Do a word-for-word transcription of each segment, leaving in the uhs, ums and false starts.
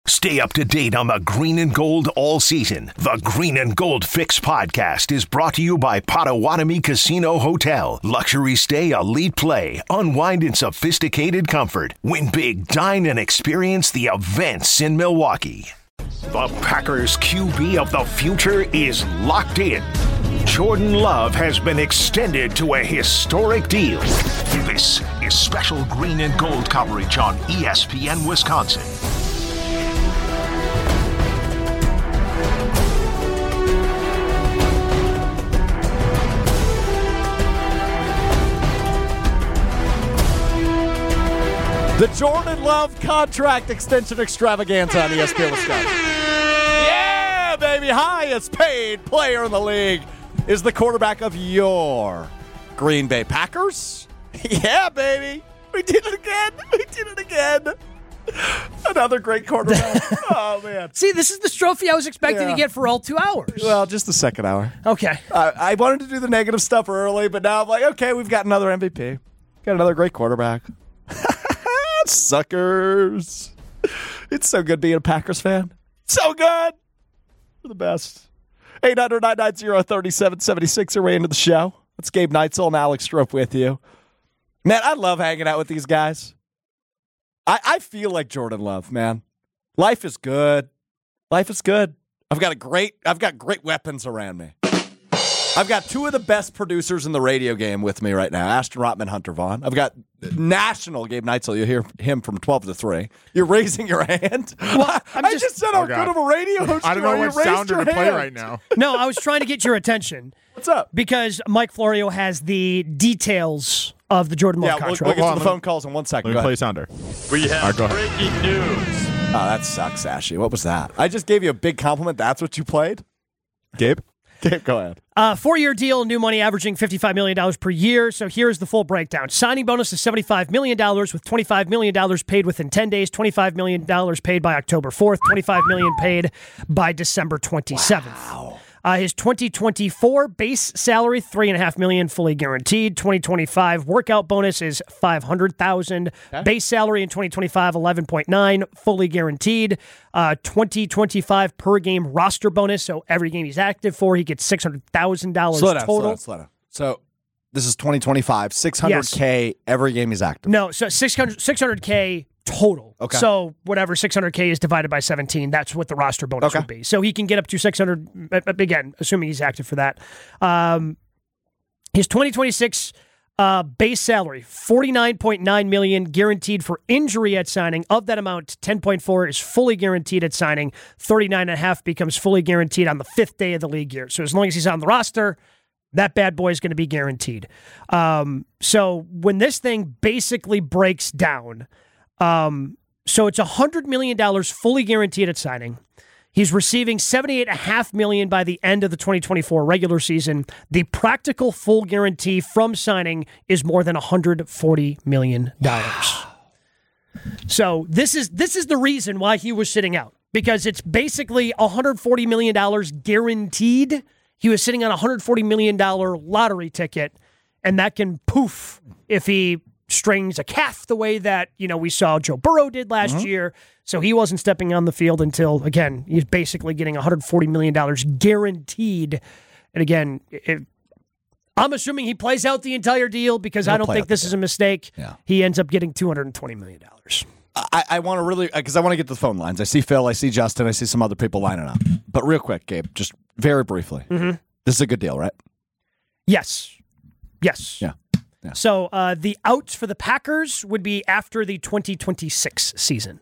Stay up to date on the green and gold all season. The Green and Gold Fix podcast is brought to you by Potawatomi Casino Hotel. Luxury stay, elite play, unwind in sophisticated comfort. Win big, dine, and experience the events in Milwaukee. The Packers Q B of the future is locked in. Jordan Love has been extended to a historic deal. This is special green and gold coverage on E S P N Wisconsin. The Jordan Love contract extension extravaganza on E S P N Wisconsin. Yeah, baby. Highest paid player in the league is the quarterback of your Green Bay Packers. Yeah, baby. We did it again. We did it again. Another great quarterback. Oh, man. See, this is the trophy I was expecting Yeah. to get for all two hours. Well, just the second hour. Okay. Uh, I wanted to do the negative stuff early, but now I'm like, okay, we've got another M V P. Got another great quarterback. Suckers. It's so good being a Packers fan. So good. We're the best. eight hundred, nine nine zero, three seven seven six are way into the show. It's Gabe Neitzel and Alex Strope with you. Man, I love hanging out with these guys. I, I feel like Jordan Love, man. Life is good. Life is good. I've got a great, I've got great weapons around me. I've got two of the best producers in the radio game with me right now, Ashton Rotman, Hunter Vaughn. I've got national Gabe Neitzel. You'll hear him from twelve to three. You're raising your hand. Well, I'm I just, just said how Oh, good God. of a radio host I don't you know are. what You raised sounder your to play hand. right now. no, I was trying to get your attention What's up? because Mike Florio has the details of the Jordan Love Yeah, we'll, contract. we'll get Hold to on, the let phone calls in one second. Let Go me play ahead. sounder. We have All right, go ahead. breaking news. Oh, that sucks, Ashy. What was that? I just gave you a big compliment. That's what you played? Gabe? Gabe, go ahead. Uh, four-year deal, new money averaging fifty-five million dollars per year. So here's the full breakdown. Signing bonus is seventy-five million dollars with twenty-five million dollars paid within ten days, twenty-five million dollars paid by October fourth, twenty-five million dollars paid by December twenty-seventh. Wow. Uh, his twenty twenty-four base salary, three point five million dollars fully guaranteed. twenty twenty-five workout bonus is five hundred thousand dollars. Okay. Base salary in twenty twenty-five, eleven point nine fully guaranteed. Uh, twenty twenty-five per game roster bonus, so every game he's active for, he gets six hundred thousand dollars Slow down, total. slow down, slow down. So this is twenty twenty-five, six hundred K every game he's active. No, so six hundred, six hundred K total. Okay. So whatever six hundred K is divided by seventeen, that's what the roster bonus Okay. would be. So he can get up to six hundred, again, assuming he's active for that. Um, his twenty twenty-six uh, base salary, forty-nine point nine million dollars guaranteed for injury at signing. Of that amount, ten point four is fully guaranteed at signing. thirty-nine point five becomes fully guaranteed on the fifth day of the league year. So as long as he's on the roster, that bad boy is going to be guaranteed. Um, so when this thing basically breaks down, um, so it's one hundred million dollars fully guaranteed at signing. He's receiving seventy-eight point five million dollars by the end of the twenty twenty-four regular season. The practical full guarantee from signing is more than one hundred forty million dollars. So this is this is the reason why he was sitting out, because it's basically one hundred forty million dollars guaranteed. He was sitting on a one hundred forty million dollars lottery ticket, and that can poof if he strings a calf the way that, you know, we saw Joe Burrow did last mm-hmm. year. So he wasn't stepping on the field until, again, he's basically getting one hundred forty million dollars guaranteed. And again, it, I'm assuming he plays out the entire deal because He'll I don't think this is a mistake. Yeah. He ends up getting two hundred twenty million dollars. I, I want to really, because I want to get to the phone lines. I see Phil, I see Justin, I see some other people lining up. But real quick, Gabe, just very briefly. Mm-hmm. This is a good deal, right? Yes. Yes. Yeah. Yeah. So uh, the outs for the Packers would be after the twenty twenty-six season.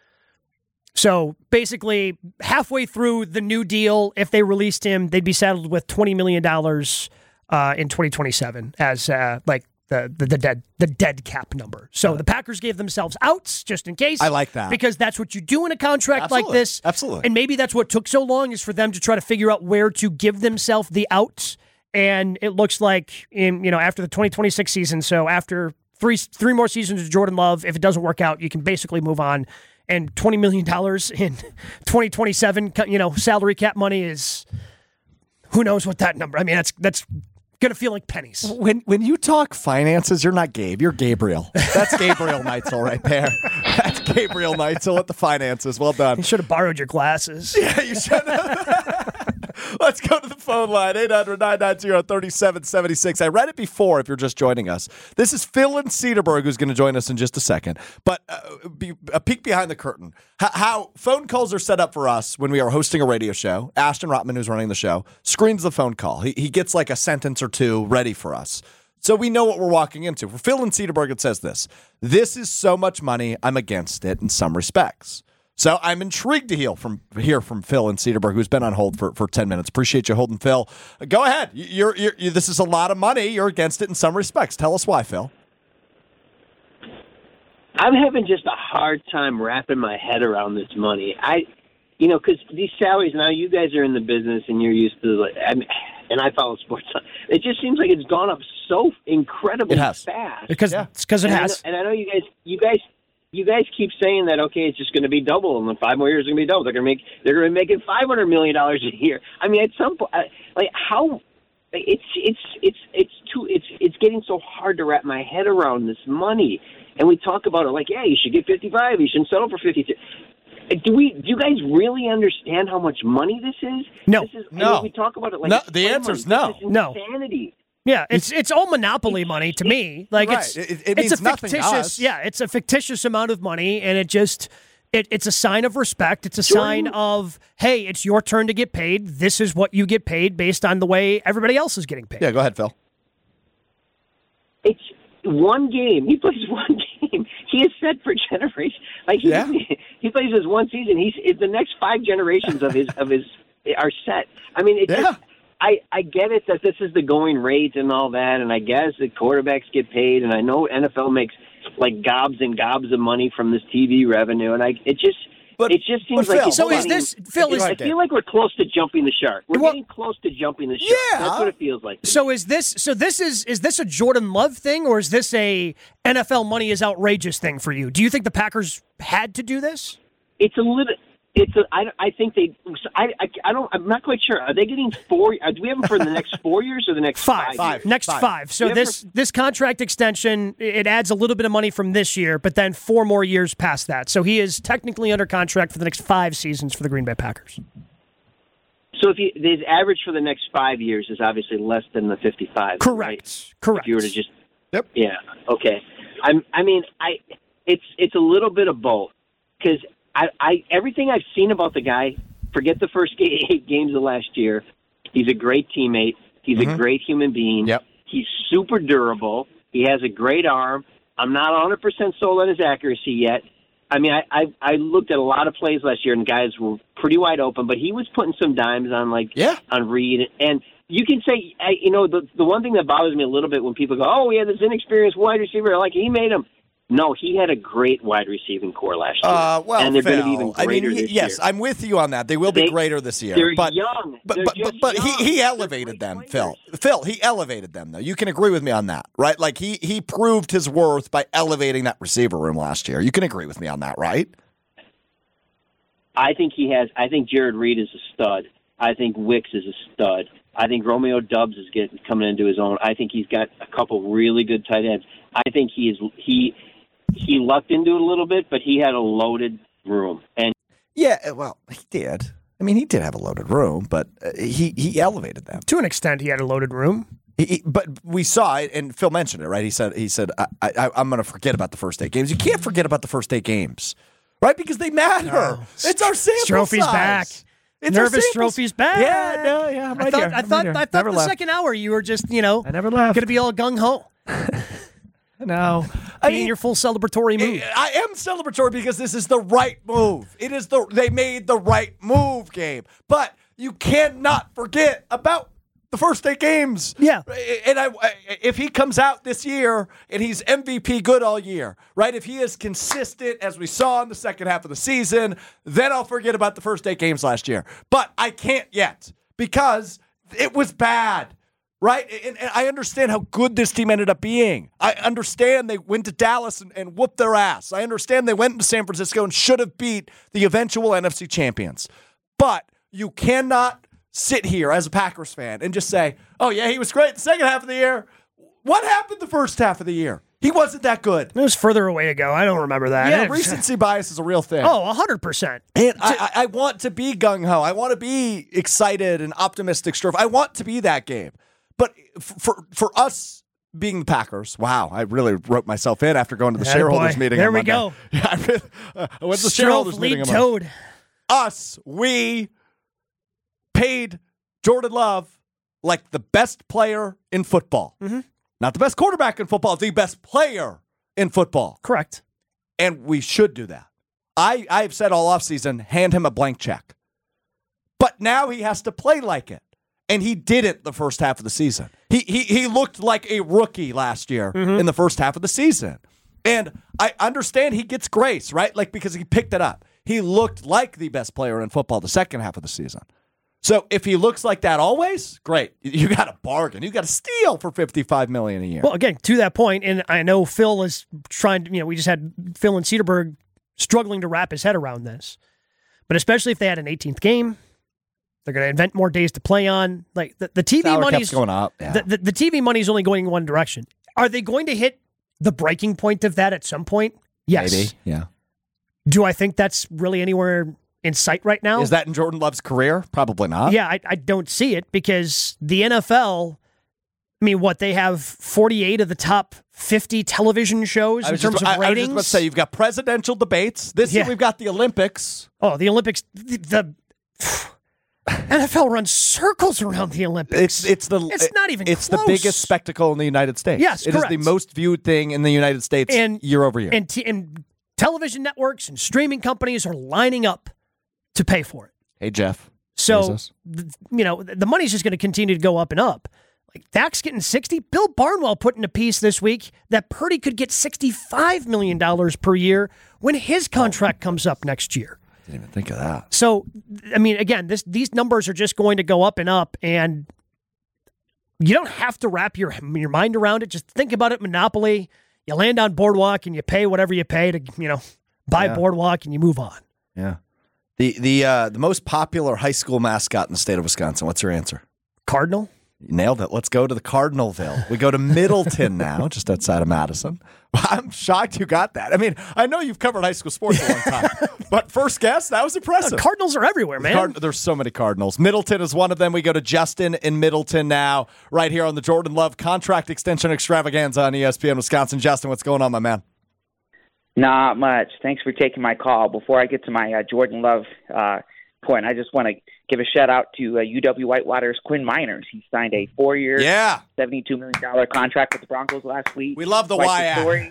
So basically, halfway through the new deal, if they released him, they'd be saddled with twenty million dollars uh, in twenty twenty-seven as uh, like the, the the dead the dead cap number. So the Packers gave themselves outs just in case. I like that. Because that's what you do in a contract Absolutely. like this. Absolutely. And maybe that's what took so long, is for them to try to figure out where to give themselves the outs. And it looks like in, you know, after the twenty twenty-six season, so after three three more seasons of Jordan Love, if it doesn't work out, you can basically move on. And twenty million dollars in twenty twenty-seven, you know, salary cap money is, who knows what that number. I mean, that's that's Going to feel like pennies. When when you talk finances, you're not Gabe. You're Gabriel. That's Gabriel Neitzel right there. That's Gabriel Neitzel at the finances. Well done. You should have borrowed your glasses. Yeah, you should have. Let's go to the phone line, eight hundred, nine nine zero, three seven seven six. I read it before if you're just joining us. This is Phil in Cedarburg who's going to join us in just a second. But uh, be, a peek behind the curtain. How, how phone calls are set up for us when we are hosting a radio show. Ashton Rotman, who's running the show, screens the phone call. He, he gets like a sentence or two ready for us. So we know what we're walking into. For Phil in Cedarburg, it says this. This is so much money, I'm against it in some respects. So I'm intrigued to hear from hear from Phil in Cedarburg, who's been on hold for, for ten minutes. Appreciate you holding, Phil. Go ahead. You're, you're, you this is a lot of money. You're against it in some respects. Tell us why, Phil. I'm having just a hard time wrapping my head around this money. I, you know, because these salaries, now you guys are in the business and you're used to, like, I mean, and I follow sports. It just seems like it's gone up so incredibly it has. fast. Because yeah. it's because it and has. I know, and I know you guys, you guys, you guys keep saying that. Okay, it's just going to be double, and in five more years, it's going to be double. They're going to make, they're going to be making five hundred million dollars a year. I mean, at some point, like how, it's it's it's it's too, it's it's getting so hard to wrap my head around this money. And we talk about it like, yeah, you should get fifty-five. You shouldn't settle for fifty-two. Do we? Do you guys really understand how much money this is? No. This is, No. I mean, we talk about it like No, it's the fun answer's money. no. This is No. insanity. Yeah, it's it's all monopoly money to me. Like Right. it's It- it it's means a nothing to fictitious us. yeah, it's a fictitious amount of money, and it just it, it's a sign of respect. It's a sign Jordan- of, hey, it's your turn to get paid. This is what you get paid based on the way everybody else is getting paid. Yeah, go ahead, Phil. It's one game. He plays one game. He is set for generation. Like he, Yeah. he plays this one season. He's it's the next five generations of his of his are set. I mean, it's Yeah. just, I I get it that this is the going rate and all that, and I guess the quarterbacks get paid, and I know N F L makes like gobs and gobs of money from this T V revenue, and I it just. But- it just seems but like Phil, it's So is getting- this Phil? Is I feel like we're close to jumping the shark. We're Well- getting close to jumping the shark. Yeah. That's what it feels like. so is this so this is is this a Jordan Love thing, or is this a N F L money is outrageous thing for you? Do you think the Packers had to do this? It's a little. It's a. I, I think they. I, I. I don't. I'm not quite sure. Are they getting four? Uh, do we have them for the next four years or the next Five. five? Five. Next Five. five. So Yeah, this this contract extension, it adds a little bit of money from this year, but then four more years past that. So he is technically under contract for the next five seasons for the Green Bay Packers. So if you, the average for the next five years is obviously less than the fifty-five. Correct. Right? Correct. If you were to just. Yep. Yeah. Okay. I'm. I mean, I. It's it's a little bit of both because I, I everything I've seen about the guy. Forget the first eight games of last year. He's a great teammate. He's Mm-hmm. a great human being. Yep. He's super durable. He has a great arm. I'm not one hundred percent sold on his accuracy yet. I mean, I, I I looked at a lot of plays last year, and guys were pretty wide open, but he was putting some dimes on, like, Yeah. on Reed. And you can say, I, you know, the the one thing that bothers me a little bit when people go, oh, we had this inexperienced wide receiver, like, he made him. No, he had a great wide receiving core last year. Uh, well, and they're Phil, going to be even I greater mean, y- this yes, year. I'm with you on that. They will be They- greater this year. they're but, young. But They're but just but, but he young. he They're elevated great them, players. Phil. Phil, he elevated them though. You can agree with me on that, right? Like he he proved his worth by elevating that receiver room last year. You can agree with me on that, right? I think he has. I think Jared Reed is a stud. I think Wicks is a stud. I think Romeo Doubs is getting coming into his own. I think he's got a couple really good tight ends. I think he is he he lucked into it a little bit, but he had a loaded room. And Yeah, well, he did. I mean, he did have a loaded room, but uh, he he elevated them. To an extent, he had a loaded room. He, he- but we saw it, and Phil mentioned it, right? He said, "He said I, I, I'm going to forget about the first eight games. You can't forget about the first eight games, right? Because they matter. No. It's our sample Trophy's size. back. It's our Nervous sample- trophy's back. Yeah, no, yeah. I'm right I thought here. I I'm thought right here. I thought Never the left. second hour you were just, you know, I never left. going to be all gung ho. No, I mean, your full celebratory move. I am celebratory because this is the right move. It is the they made the right move, Gabe. But you cannot forget about the first eight games. Yeah. And I, if he comes out this year and he's M V P good all year, right? If he is consistent as we saw in the second half of the season, then I'll forget about the first eight games last year. But I can't yet because it was bad. Right? And, and I understand how good this team ended up being. I understand they went to Dallas and, and whooped their ass. I understand they went to San Francisco and should have beat the eventual N F C champions. But you cannot sit here as a Packers fan and just say, oh, yeah, he was great the second half of the year. What happened the first half of the year? He wasn't that good. It was further away ago. I don't remember that. Yeah, recency bias is a real thing. Oh, one hundred percent. And I, I want to be gung-ho. I want to be excited and optimistic. I want to be that game. But for for us being the Packers, wow, I really wrote myself in after going to the Atta shareholders boy. meeting There on we Monday. go. Yeah, I really, uh, I went to the shareholders Strofe, meeting lead on Monday. toad. Us, we paid Jordan Love like the best player in football. Mm-hmm. Not the best quarterback in football, the best player in football. Correct. And we should do that. I, I've said all offseason, hand him a blank check. But now he has to play like it. And he didn't the first half of the season. He he he looked like a rookie last year mm-hmm. in the first half of the season. And I understand he gets grace, right? Like, because he picked it up. He looked like the best player in football the second half of the season. So if he looks like that always, great. You got a bargain. You got a steal for fifty-five million dollars a year. Well, again, to that point, and I know Phil is trying to, you know, we just had Phil and Cedarburg struggling to wrap his head around this. But especially if they had an eighteenth game, they're going to invent more days to play on. Like the, the T V Salary money's cap's going up. Yeah. The, the, the T V money's only going in one direction. Are they going to hit the breaking point of that at some point? Yes. Maybe, yeah. Do I think that's really anywhere in sight right now? Is that in Jordan Love's career? Probably not. Yeah, I, I don't see it because the N F L, I mean, what, they have forty-eight of the top fifty television shows in terms just, of I, ratings? I was just about to say, you've got presidential debates. This Yeah. year we've got the Olympics. Oh, the Olympics, the, the N F L runs circles around the Olympics. It's it's the It's not even It's close. the biggest spectacle in the United States. Yes, it correct. is the most viewed thing in the United States And- year over year. And, t- and television networks and streaming companies are lining up to pay for it. Hey, Jeff. So, Jesus. th- you know, the money's just going to continue to go up and up. Like Dak's getting sixty. Bill Barnwell put in a piece this week that Purdy could get sixty-five million dollars per year when his contract comes up next year. Didn't even think of that. So, I mean, again, this these numbers are just going to go up and up, and you don't have to wrap your your mind around it. Just think about it, Monopoly. You land on Boardwalk and you pay whatever you pay to, you know, buy Yeah. Boardwalk and you move on. Yeah. The the uh, the most popular high school mascot in the state of Wisconsin. What's your answer? Cardinal? You nailed it. Let's go to the Cardinalville. We go to Middleton now, just outside of Madison. I'm shocked you got that. I mean, I know you've covered high school sports a long time, but first guess, that was impressive. Uh, Cardinals are everywhere, man. Card- there's so many Cardinals. Middleton is one of them. We go to Justin in Middleton now, right here on the Jordan Love Contract Extension Extravaganza on E S P N Wisconsin. Justin, what's going on, my man? Not much. Thanks for taking my call. Before I get to my uh, Jordan Love uh, point, I just want to give a shout out to uh, U W Whitewater's Quinn Miners. He signed a four-year, Yeah. seventy-two million dollars contract with the Broncos last week. We love the Quite Y A. story.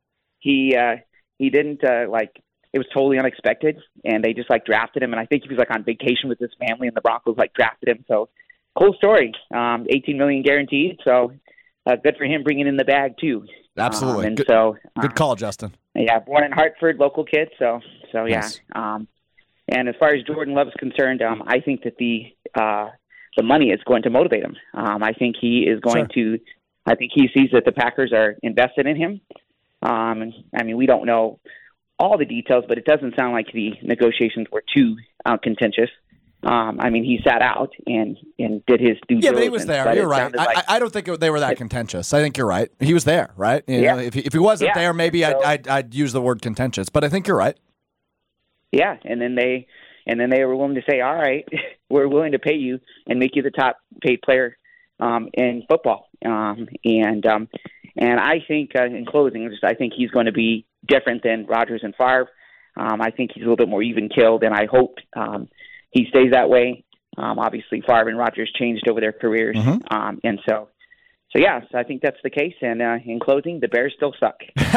He uh, he didn't uh, like. It was totally unexpected, and they just like drafted him. And I think he was like on vacation with his family, and the Broncos like drafted him. So cool story. Um, eighteen million dollars guaranteed. So uh, good for him bringing in the bag too. Absolutely. Um, and good, so good uh, call, Justin. Yeah, born in Hartford, local kid. So, so yeah. Nice. Um, and as far as Jordan Love is concerned, um, I think that the uh, the money is going to motivate him. Um, I think he is going Sure. to. I think he sees that the Packers are invested in him. Um, and, I mean, we don't know all the details, but it doesn't sound like the negotiations were too uh, contentious. Um, I mean, he sat out and, and did his due Yeah, diligence. but he was there. but You're it right. sounded I, like- I I don't think it, they were that contentious. I think you're right. He was there, right? You Yeah. know, if, he, if he wasn't Yeah. there, maybe So- I'd, I'd, I'd use the word contentious. But I think you're right. Yeah, and then they and then they were willing to say, "All right, we're willing to pay you and make you the top paid player um, in football." Um, and um, and I think, uh, in closing, just I think he's going to be different than Rodgers and Favre. Um, I think he's a little bit more even-keeled, and I hope um, he stays that way. Um, obviously, Favre and Rodgers changed over their careers, Mhm. um, and so. So, yeah, so I think that's the case. And uh, in closing, the Bears still suck.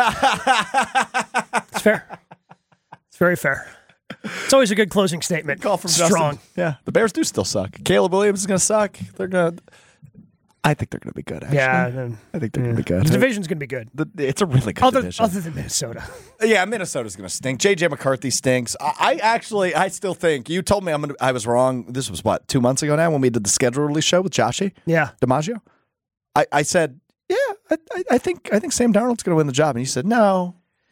It's fair. It's very fair. It's always a good closing statement. Call from Strong. Justin. Yeah, the Bears do still suck. Caleb Williams is going to suck. They're going to. I think they're going to be good. Actually. Yeah. then- I think they're going to be The good. division's going to be good. The- it's a really good Other, division. other than Minnesota. Yeah, Minnesota's going to stink. J J McCarthy stinks. I, I actually, I still think you told me I'm gonna, I was wrong. This was what two months ago now when we did the schedule release show with Joshy Yeah. DiMaggio. I, I said, yeah, I, I- I think I think Sam Darnold's going to win the job, and he said, no,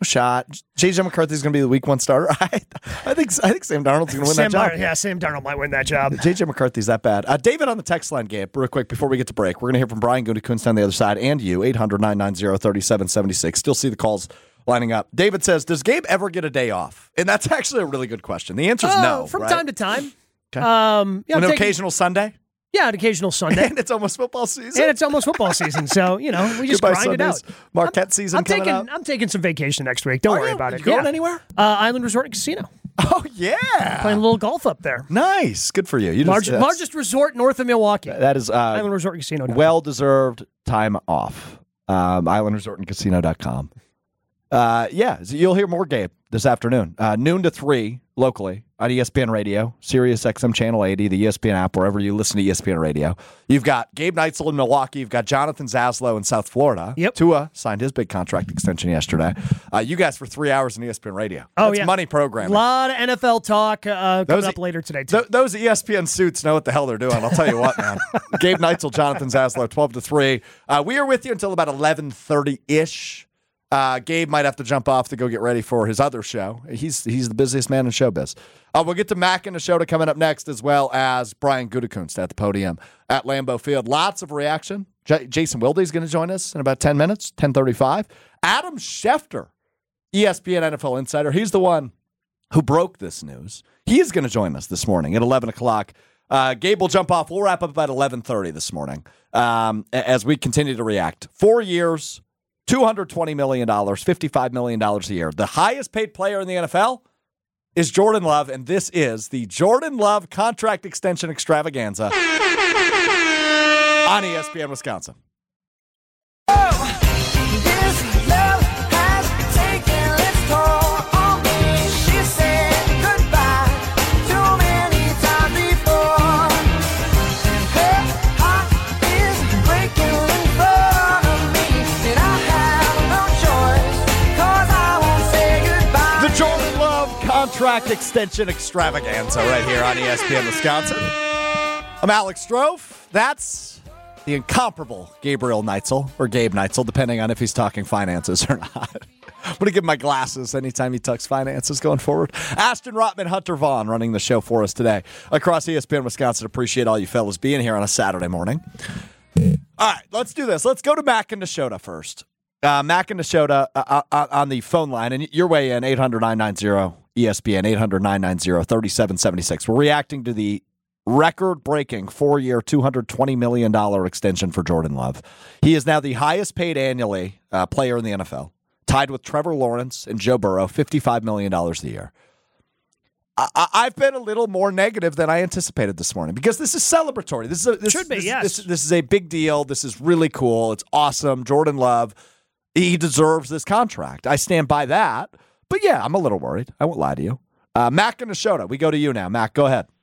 No shot. J J McCarthy's going to be the week one starter. I, I think I think Sam Darnold's going to win Sam that job. Dar- yeah, Sam Darnold might win that job. J J McCarthy's that bad. Uh, David on the text line, Gabe, real quick before we get to break. We're going to hear from Brian Gutekunst on the other side and you, eight hundred nine nine zero three seven seven six. Still see the calls lining up. David says, does Gabe ever get a day off? And that's actually a really good question. The answer is uh, no. From right? time to time. Okay. Um, yeah, An taking, occasional Sunday? Yeah, an occasional Sunday. And it's almost football season. And it's almost football season. So, you know, we just Goodbye grind Sundays. it out. Marquette I'm, season I'm coming taking, up. I'm taking some vacation next week. Don't Are worry you? about You it. going yeah. anywhere? Uh, Island Resort and Casino. Oh, yeah. Playing a little golf up there. Nice. Good for you. you Large, just, largest resort north of Milwaukee. That is uh, Island Resort and Casino. well-deserved time off. Um, island resort and casino dot com. Uh, yeah, so you'll hear more Gabe this afternoon. Uh, noon to three locally on E S P N Radio, Sirius X M Channel eighty, the E S P N app, wherever you listen to E S P N Radio. You've got Gabe Neitzel in Milwaukee. You've got Jonathan Zaslow in South Florida. Yep. Tua signed his big contract extension yesterday. Uh, you guys for three hours on E S P N Radio. Oh, That's yeah. money A programming. lot of N F L talk uh, coming Those- up later today, too. Th- those E S P N suits know what the hell they're doing. I'll tell you what, man. Gabe Neitzel, Jonathan Zaslow, twelve to three. Uh, we are with you until about eleven thirty-ish. Uh, Gabe might have to jump off to go get ready for his other show. He's he's the busiest man in showbiz. Uh, we'll get to Mac in the show to coming up next, as well as Brian Gutekunst at the podium at Lambeau Field. Lots of reaction. J- Jason Wilde is going to join us in about ten minutes, ten thirty-five. Adam Schefter, E S P N N F L insider. He's the one who broke this news. He is going to join us this morning at eleven o'clock. Uh, Gabe will jump off. We'll wrap up about eleven thirty this morning um, as we continue to react. Four years, two hundred twenty million dollars, fifty-five million dollars a year. The highest paid player in the N F L is Jordan Love, and this is the Jordan Love contract extension extravaganza on E S P N Wisconsin. Contract extension extravaganza right here on E S P N Wisconsin. I'm Alex Strofe. That's the incomparable Gabriel Neitzel, or Gabe Neitzel, depending on if he's talking finances or not. I'm going to give him my glasses anytime he talks finances going forward. Ashton Rotman, Hunter Vaughn running the show for us today across E S P N Wisconsin. Appreciate all you fellas being here on a Saturday morning. All right, let's do this. Let's go to Mac and Nashota first. Uh, Mac and Nashota uh, uh, on the phone line, and your way in, eight hundred nine nine zero E S P N, eight hundred nine nine zero three seven seven six. We're reacting to the record-breaking four-year, two hundred twenty million dollars extension for Jordan Love. He is now the highest-paid annually uh, player in the N F L, tied with Trevor Lawrence and Joe Burrow, fifty-five million dollars a year. I- I've been a little more negative than I anticipated this morning because this is celebratory. This is a, this, Should be, this, yes. This, this is a big deal. This is really cool. It's awesome. Jordan Love, he deserves this contract. I stand by that. But yeah, I'm a little worried. I won't lie to you. Uh, Mac and Nashota, we go to you now. Mac, go ahead.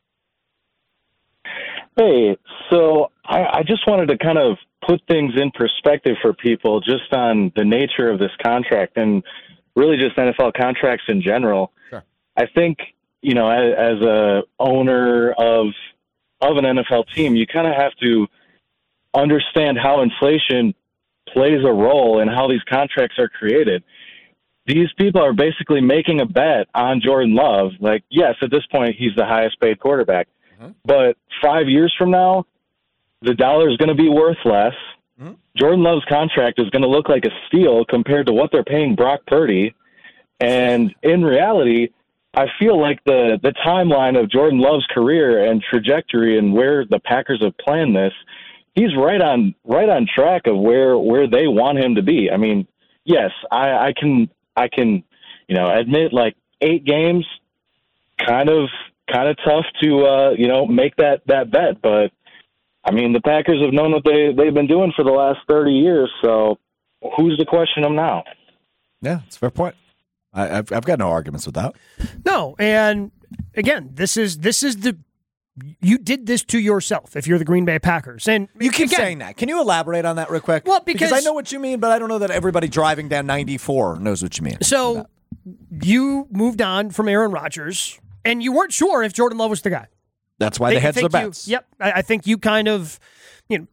Hey, so I, I just wanted to kind of put things in perspective for people just on the nature of this contract and really just N F L contracts in general. Sure. I think, you know, as, as a owner of of an N F L team, you kind of have to understand how inflation plays a role in how these contracts are created. These people are basically making a bet on Jordan Love. Like, yes, at this point, he's the highest paid quarterback. Mm-hmm. But five years from now, the dollar is going to be worth less. Mm-hmm. Jordan Love's contract is going to look like a steal compared to what they're paying Brock Purdy. And in reality, I feel like the, the timeline of Jordan Love's career and trajectory and where the Packers have planned this, he's right on right on track of where, where they want him to be. I mean, yes, I, I can I can, you know, admit like eight games, kind of kind of tough to uh, you know, make that, that bet. But I mean, the Packers have known what they they've been doing for the last thirty years. So who's to question them now? Yeah, it's a fair point. I, I've I've got no arguments with that. No, and again, this is this is the you did this to yourself if you're the Green Bay Packers. And you keep again, saying that. Can you elaborate on that real quick? Well, because, because I know what you mean, but I don't know that everybody driving down ninety-four knows what you mean. So you moved on from Aaron Rodgers, and you weren't sure if Jordan Love was the guy. That's why they, they hedged their you, bets. Yep, I, I think you kind of, you know,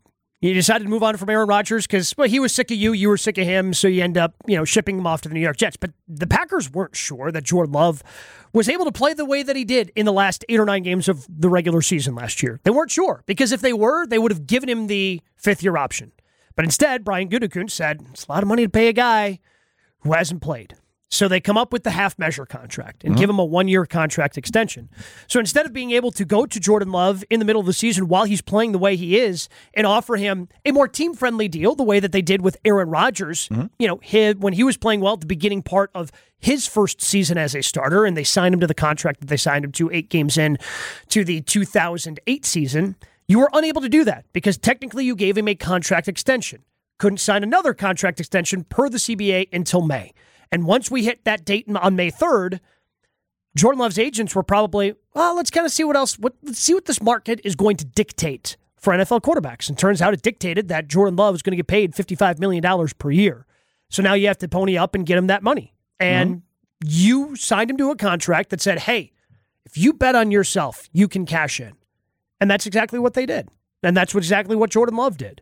You decided to move on from Aaron Rodgers because, well, he was sick of you, you were sick of him, so you end up, you know, shipping him off to the New York Jets. But the Packers weren't sure that Jordan Love was able to play the way that he did in the last eight or nine games of the regular season last year. They weren't sure, because if they were, they would have given him the fifth-year option. But instead, Brian Gutekunst said, it's a lot of money to pay a guy who hasn't played. So they come up with the half-measure contract and mm-hmm. give him a one-year contract extension. So instead of being able to go to Jordan Love in the middle of the season while he's playing the way he is and offer him a more team-friendly deal, the way that they did with Aaron Rodgers, mm-hmm. you know, his, when he was playing well at the beginning part of his first season as a starter, and they signed him to the contract that they signed him to eight games in to the two thousand eight season, you were unable to do that because technically you gave him a contract extension. Couldn't sign another contract extension per the C B A until May. And once we hit that date on May third, Jordan Love's agents were probably, well, let's kind of see what else, what, let's see what this market is going to dictate for N F L quarterbacks. And turns out it dictated that Jordan Love is going to get paid fifty-five million dollars per year. So now you have to pony up and get him that money. And mm-hmm. you signed him to a contract that said, hey, if you bet on yourself, you can cash in. And that's exactly what they did. And that's what, exactly what Jordan Love did.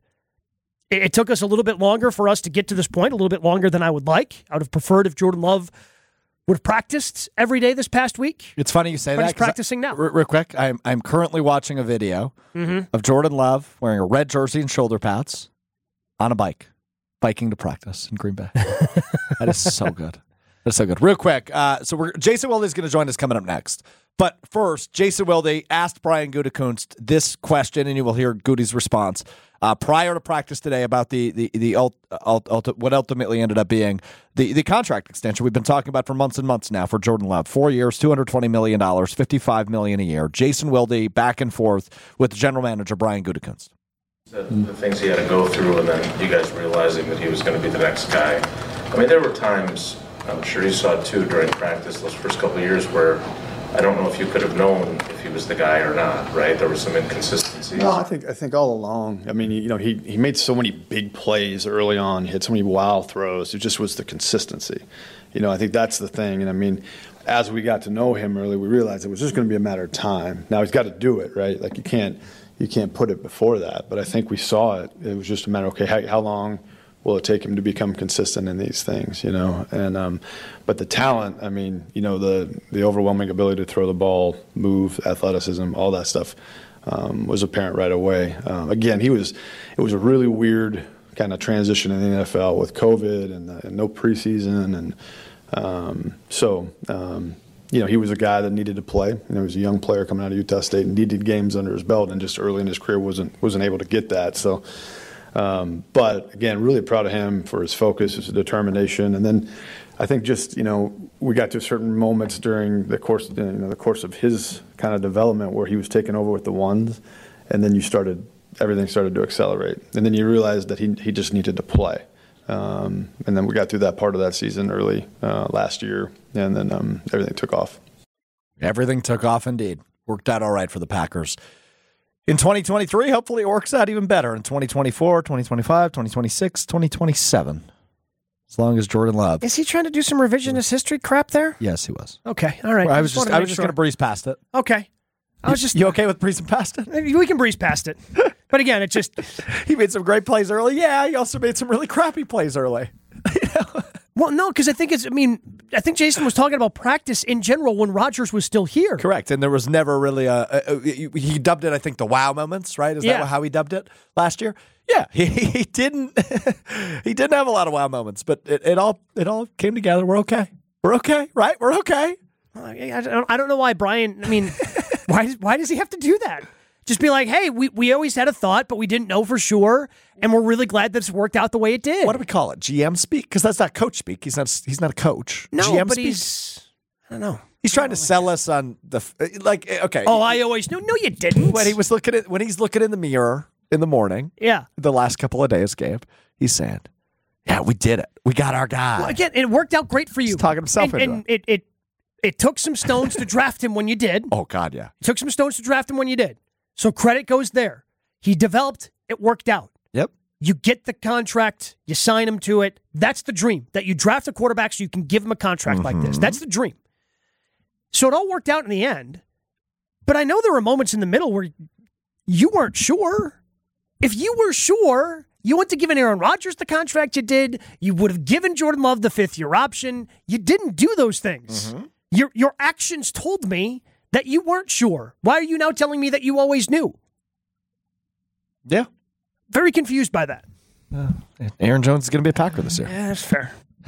It took us a little bit longer for us to get to this point, a little bit longer than I would like. I would have preferred if Jordan Love would have practiced every day this past week. It's funny you say but that. He's practicing now. R- real quick, I'm, I'm currently watching a video mm-hmm. of Jordan Love wearing a red jersey and shoulder pads on a bike, biking to practice in Green Bay. That is so good. That's so good. Real quick, uh, so we're, Jason Wilde is going to join us coming up next. But first, Jason Wilde asked Brian Gutekunst this question, and you will hear Goody's response uh, prior to practice today about the the the ult, ult, ult, what ultimately ended up being the, the contract extension we've been talking about for months and months now for Jordan Love. Four years, two hundred twenty million dollars, fifty-five million dollars a year. Jason Wilde back and forth with the general manager, Brian Gutekunst. The, the things he had to go through, and then you guys realizing that he was going to be the next guy. I mean, there were times, I'm sure you saw it too during practice those first couple of years, where I don't know if you could have known if he was the guy or not, right? There were some inconsistencies. No, I think I think all along. I mean, you know, he, he made so many big plays early on. He had so many wow throws. It just was the consistency. You know, I think that's the thing. And I mean, as we got to know him early, we realized it was just going to be a matter of time. Now he's got to do it, right? Like you can't you can't put it before that. But I think we saw it. It was just a matter of, okay, how, how long will it take him to become consistent in these things, you know? And um, but the talent, I mean, you know, the the overwhelming ability to throw the ball, move, athleticism, all that stuff um, was apparent right away. Um, again, he was it was a really weird kind of transition in the N F L with COVID and, the, and no preseason, and um, so um, you know, he was a guy that needed to play. And he was a young player coming out of Utah State and needed games under his belt, and just early in his career wasn't wasn't able to get that. So. Um, but again, really proud of him for his focus, his determination, and then I think just you know we got to certain moments during the course, you know, the course of his kind of development where he was taking over with the ones, and then you started everything started to accelerate, and then you realized that he he just needed to play, um, and then we got through that part of that season early uh, last year, and then um, everything took off. Everything took off indeed. Worked out all right for the Packers. In twenty twenty-three, hopefully it works out even better. In twenty twenty-four, twenty twenty-five, twenty twenty-six, twenty twenty-seven. As long as Jordan Love. Is he trying to do some revisionist history crap there? Yes, he was. Okay, all right. Well, I was just, just I was just sure. going to breeze past it. Okay. I was you, just. You okay with breezing past it? We can breeze past it. But again, it just. He made some great plays early. Yeah, he also made some really crappy plays early. You know? Well, no, because I think it's, I mean, I think Jason was talking about practice in general when Rodgers was still here. Correct. And there was never really a, a, a he dubbed it, I think, the wow moments, right? Is yeah. that how he dubbed it last year? Yeah, he, he didn't he didn't have a lot of wow moments, but it, it all it all came together. We're okay. We're okay, right? We're okay. I don't, I don't know why Brian, I mean, why, why does he have to do that? Just be like, hey, we, we always had a thought, but we didn't know for sure, and we're really glad that it's worked out the way it did. What do we call it? G M speak? Because that's not coach speak. He's not. He's not a coach. No, G M but speak? he's. I don't know. He's trying to sell us on the like. Okay. Oh, I always knew. No, you didn't. When he was looking at when he's looking in the mirror in the morning. Yeah. The last couple of days, Gabe, he's saying, "Yeah, we did it. We got our guy." Well, again, it worked out great for you. He's talking himself and, into and it. it it took some stones to draft him when you did. Oh God, yeah. It took some stones to draft him when you did. So credit goes there. He developed. It worked out. Yep. You get the contract. You sign him to it. That's the dream. That you draft a quarterback so you can give him a contract mm-hmm. like this. That's the dream. So it all worked out in the end. But I know there were moments in the middle where you weren't sure. if you were sure you went to giving Aaron Rodgers the contract you did, you would have given Jordan Love the fifth-year option. You didn't do those things. Mm-hmm. Your your actions told me that you weren't sure. Why are you now telling me that you always knew? Yeah. Very confused by that. Uh, Aaron Jones is going to be a Packer this year. Yeah, that's fair.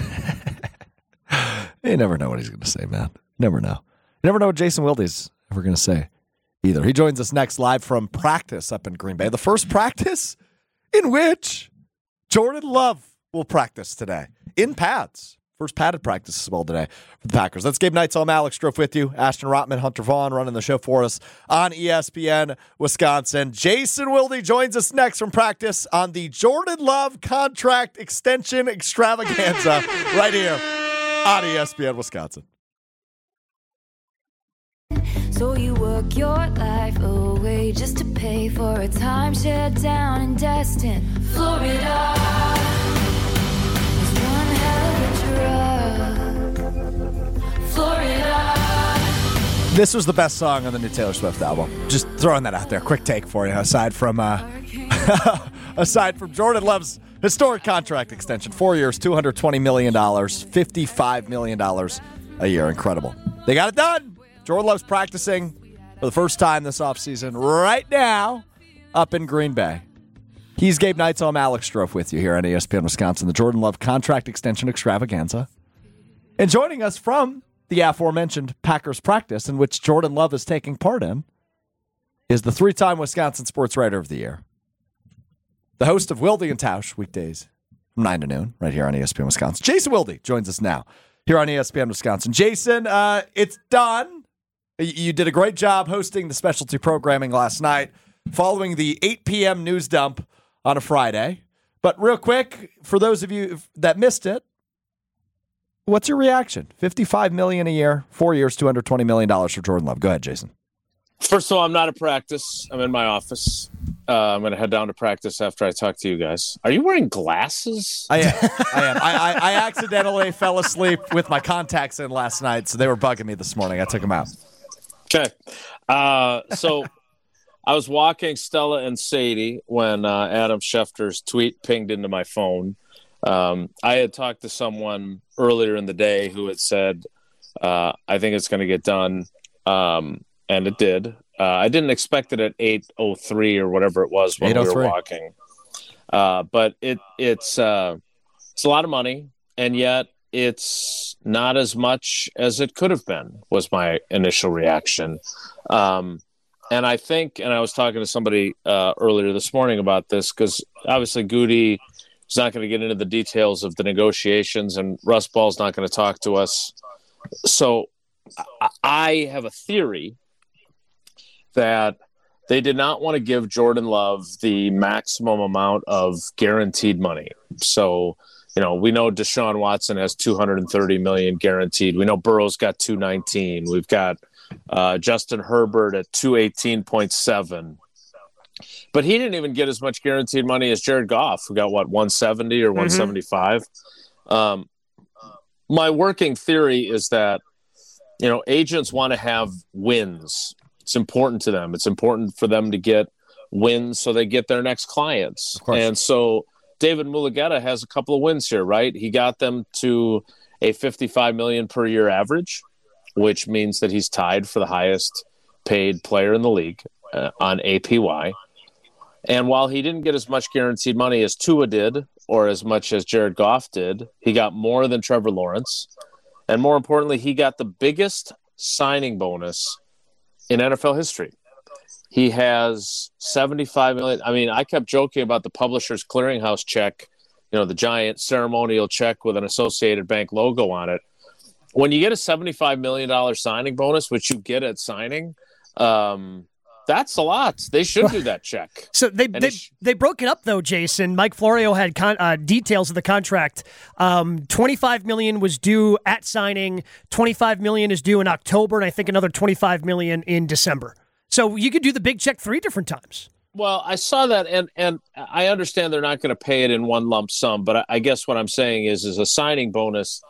You never know what he's going to say, man. Never know. You never know what Jason Wilde's ever going to say either. He joins us next live from practice up in Green Bay. The first practice in which Jordan Love will practice today in pads. First padded practice as well today for the Packers. That's Gabe Neitzel. Alex Strofe with you. Ashton Rotman, Hunter Vaughn running the show for us on E S P N Wisconsin. Jason Wilde joins us next from practice on the Jordan Love contract extension extravaganza right here on E S P N Wisconsin. So you work your life away just to pay for a timeshare down in Destin, Florida. Florida. This was the best song on the new Taylor Swift album. Just throwing that out there. Quick take for you. Aside from uh, aside from Jordan Love's historic contract extension, four years, two hundred twenty million dollars, fifty-five million dollars a year. Incredible. They got it done. Jordan Love's practicing for the first time this offseason right now up in Green Bay. He's Gabe Neitzel. I'm Alex Strofe with you here on E S P N Wisconsin, the Jordan Love contract extension extravaganza. And joining us from the aforementioned Packers practice in which Jordan Love is taking part in is the three-time Wisconsin Sports Writer of the Year, the host of Wilde and Tausch weekdays from nine to noon right here on E S P N Wisconsin. Jason Wilde joins us now here on E S P N Wisconsin. Jason, uh, it's done. You did a great job hosting the specialty programming last night following the eight p.m. news dump on a Friday. But real quick, for those of you that missed it, what's your reaction? fifty-five million dollars a year, four years, two hundred twenty million dollars for Jordan Love. Go ahead, Jason. First of all, I'm not at practice. I'm in my office. Uh, I'm going to head down to practice after I talk to you guys. Are you wearing glasses? I am. I am. I, I, I accidentally fell asleep with my contacts in last night, so they were bugging me this morning. I took them out. Okay. Uh, so I was walking Stella and Sadie when uh, Adam Schefter's tweet pinged into my phone. Um, I had talked to someone earlier in the day who had said, uh, I think it's going to get done. Um, and it did. Uh, I didn't expect it at eight oh three or whatever it was when we were walking. Uh, but it it's uh, it's a lot of money, and yet it's not as much as it could have been, was my initial reaction. Um, and I think, and I was talking to somebody uh, earlier this morning about this, because obviously Goody is not going to get into the details of the negotiations, and Russ Ball's not going to talk to us. So I, I have a theory that they did not want to give Jordan Love the maximum amount of guaranteed money. So, you know, we know Deshaun Watson has two hundred thirty million dollars guaranteed. We know Burrow's got two hundred nineteen. We've got uh, Justin Herbert at two hundred eighteen point seven. But he didn't even get as much guaranteed money as Jared Goff, who got, what, one hundred seventy or one hundred seventy-five? Mm-hmm. Um, my working theory is that, you know, agents want to have wins. It's important to them. It's important for them to get wins so they get their next clients. And so David Mulugeta has a couple of wins here, right? He got them to a fifty-five million dollars per year average, which means that he's tied for the highest paid player in the league uh, on A P Y. And while he didn't get as much guaranteed money as Tua did, or as much as Jared Goff did, he got more than Trevor Lawrence. And more importantly, he got the biggest signing bonus in N F L history. He has seventy-five million dollars. I mean, I kept joking about the Publishers Clearinghouse check, you know, the giant ceremonial check with an Associated Bank logo on it. When you get a seventy-five million dollars signing bonus, which you get at signing, um, that's a lot. They should do that check. So they they, sh- they broke it up, though, Jason. Mike Florio had con- uh, details of the contract. Um, twenty-five million dollars was due at signing. twenty-five million dollars is due in October, and I think another twenty-five million dollars in December. So you could do the big check three different times. Well, I saw that, and, and I understand they're not going to pay it in one lump sum, but I, I guess what I'm saying is, is a signing bonus, you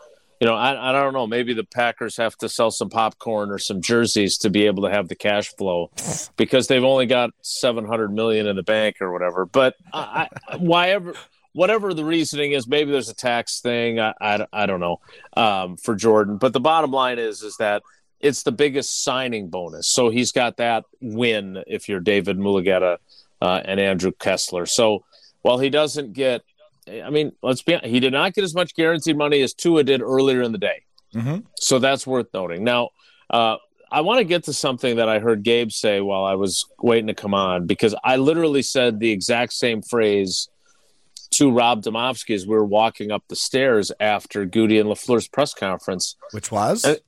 you know, I, I don't know. Maybe the Packers have to sell some popcorn or some jerseys to be able to have the cash flow because they've only got seven hundred million dollars in the bank or whatever. But I, I, whatever, whatever the reasoning is, maybe there's a tax thing. I, I, I don't know um, for Jordan. But the bottom line is, is that it's the biggest signing bonus. So he's got that win if you're David Mulugheta uh, and Andrew Kessler. So while he doesn't get, I mean, let's be honest, he did not get as much guaranteed money as Tua did earlier in the day. Mm-hmm. So that's worth noting. Now, uh, I want to get to something that I heard Gabe say while I was waiting to come on, because I literally said the exact same phrase to Rob Demovsky as we were walking up the stairs after Goody and LaFleur's press conference. Which was? Uh,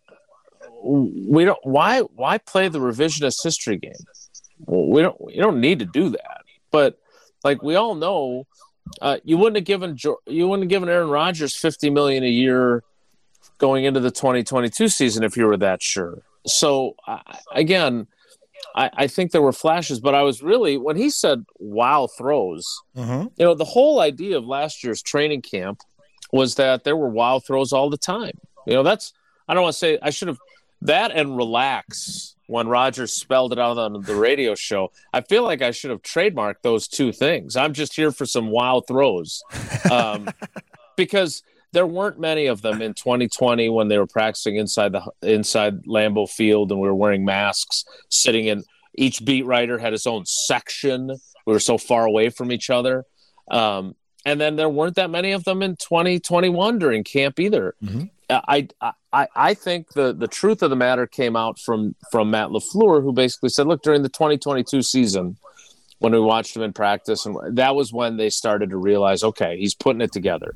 we don't why why play the revisionist history game? Well, we don't you don't need to do that. But like we all know, Uh, you wouldn't have given you wouldn't have given Aaron Rodgers fifty million dollars a year going into the twenty twenty-two season if you were that sure. So uh, again, I, I think there were flashes, but I was really when he said "wow throws," mm-hmm. you know, the whole idea of last year's training camp was that there were wow throws all the time. You know, that's I don't want to say I should have that and relax. When Rodgers spelled it out on the radio show, I feel like I should have trademarked those two things. I'm just here for some wow throws. Um, because there weren't many of them in twenty twenty when they were practicing inside the inside Lambeau Field and we were wearing masks, sitting in each beat writer had his own section. We were so far away from each other. Um, and then there weren't that many of them in twenty twenty-one during camp either. Mm-hmm. I, I I think the, the truth of the matter came out from, from Matt LaFleur, who basically said, look, during the twenty twenty-two season, when we watched him in practice, and that was when they started to realize, okay, he's putting it together.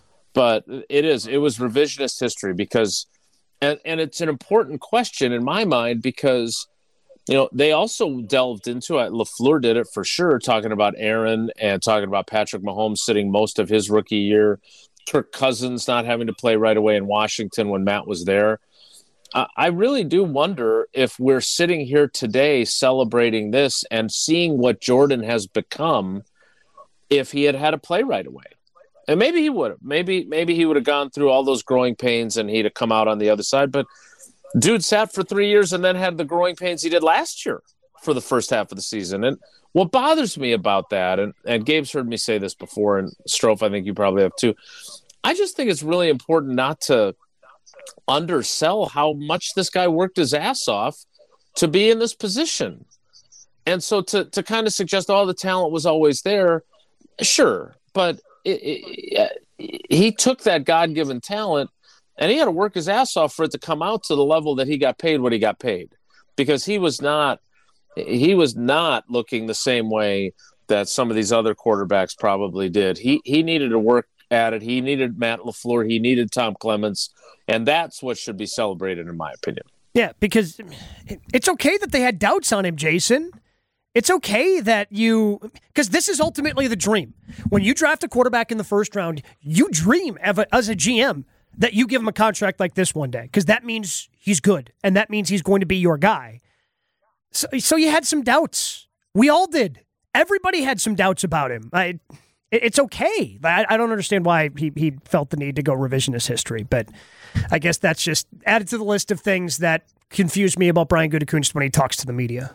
But it is, it was revisionist history because, and, and it's an important question in my mind because, you know, they also delved into it. LaFleur did it for sure, talking about Aaron and talking about Patrick Mahomes sitting most of his rookie year, Kirk Cousins not having to play right away in Washington when Matt was there. Uh, I really do wonder if we're sitting here today celebrating this and seeing what Jordan has become if he had had to play right away. And maybe he would have. Maybe maybe he would have gone through all those growing pains and he'd have come out on the other side. But dude sat for three years and then had the growing pains he did last year for the first half of the season. And what bothers me about that, and, and Gabe's heard me say this before, and Strofe, I think you probably have too, I just think it's really important not to undersell how much this guy worked his ass off to be in this position. And so to, to kind of suggest all the talent was always there, sure, but it, it, it, he took that God-given talent and he had to work his ass off for it to come out to the level that he got paid what he got paid, because he was not he was not looking the same way that some of these other quarterbacks probably did. He he needed to work at it. He needed Matt LaFleur. He needed Tom Clements, and that's what should be celebrated, in my opinion. Yeah, because it's okay that they had doubts on him, Jason. It's okay that you – because this is ultimately the dream. When you draft a quarterback in the first round, you dream as a G M that you give him a contract like this one day, because that means he's good, and that means he's going to be your guy. So, so you had some doubts. We all did. Everybody had some doubts about him. I, it's okay. I, I don't understand why he, he felt the need to go revisionist history, but I guess that's just added to the list of things that confuse me about Brian Gutekunst when he talks to the media.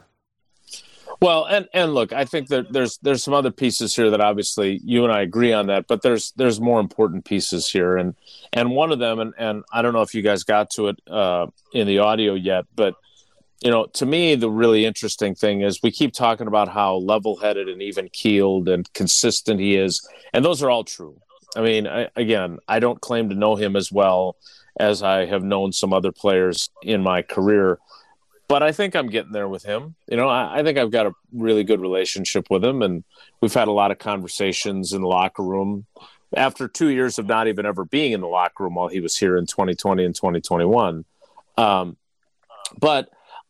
Well, and, and look, I think that there's there's some other pieces here that obviously you and I agree on that, but there's there's more important pieces here, and and one of them, and, and I don't know if you guys got to it uh, in the audio yet, but you know, to me, the really interesting thing is we keep talking about how level-headed and even-keeled and consistent he is, and those are all true. I mean, I, again, I don't claim to know him as well as I have known some other players in my career, but I think I'm getting there with him. You know, I, I think I've got a really good relationship with him, and we've had a lot of conversations in the locker room after two years of not even ever being in the locker room while he was here in twenty twenty and twenty twenty-one. Um, but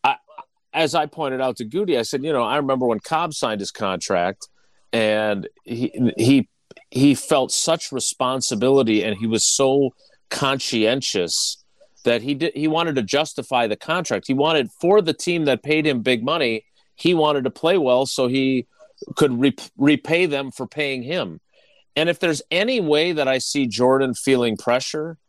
as I pointed out to Goody, I said, you know, I remember when Cobb signed his contract and he he he felt such responsibility and he was so conscientious that he did he wanted to justify the contract. He wanted, for the team that paid him big money, he wanted to play well so he could re- repay them for paying him. And if there's any way that I see Jordan feeling pressure